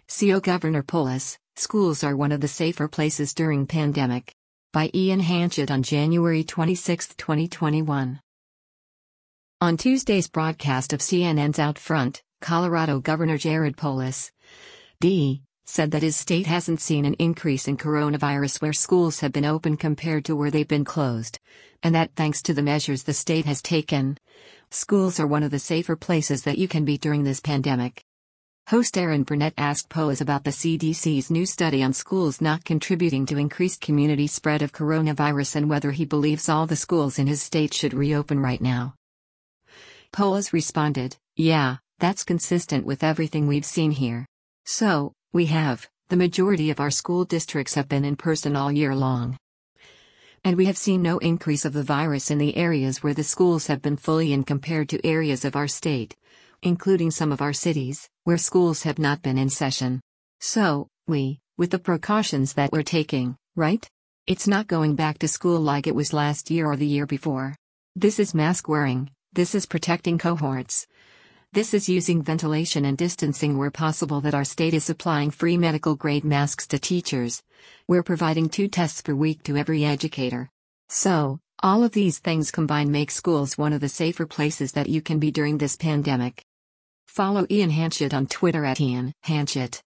CO Governor Polis, schools are one of the safer places during pandemic. By Ian Hanchett on January 26, 2021. On Tuesday's broadcast of CNN's Out Front, Colorado Governor Jared Polis, D., said that his state hasn't seen an increase in coronavirus where schools have been open compared to where they've been closed, and that thanks to the measures the state has taken, schools are one of the safer places that you can be during this pandemic. Host Aaron Burnett asked Polis about the CDC's new study on schools not contributing to increased community spread of coronavirus and whether he believes all the schools in his state should reopen right now. Polis responded, "Yeah, that's consistent with everything we've seen here. So, the majority of our school districts have been in person all year long. And we have seen no increase of the virus in the areas where the schools have been fully in compared to areas of our state, including some of our cities, where schools have not been in session. So, with the precautions that we're taking, right? It's not going back to school like it was last year or the year before. This is mask wearing, this is protecting cohorts. This is using ventilation and distancing where possible that our state is supplying free medical-grade masks to teachers. We're providing 2 tests per week to every educator. So, all of these things combined make schools one of the safer places that you can be during this pandemic." Follow Ian Hanchett on Twitter @IanHanchett.